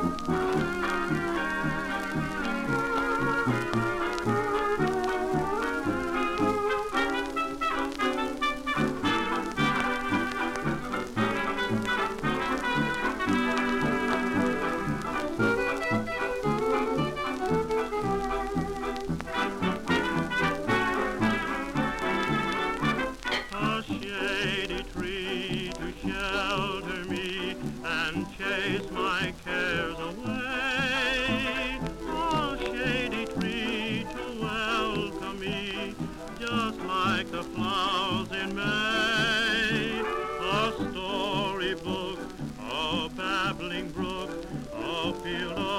A shady tree to shelter me and chase my cares away. A shady tree to welcome me, just like the flowers in May. A storybook, a babbling brook, a field of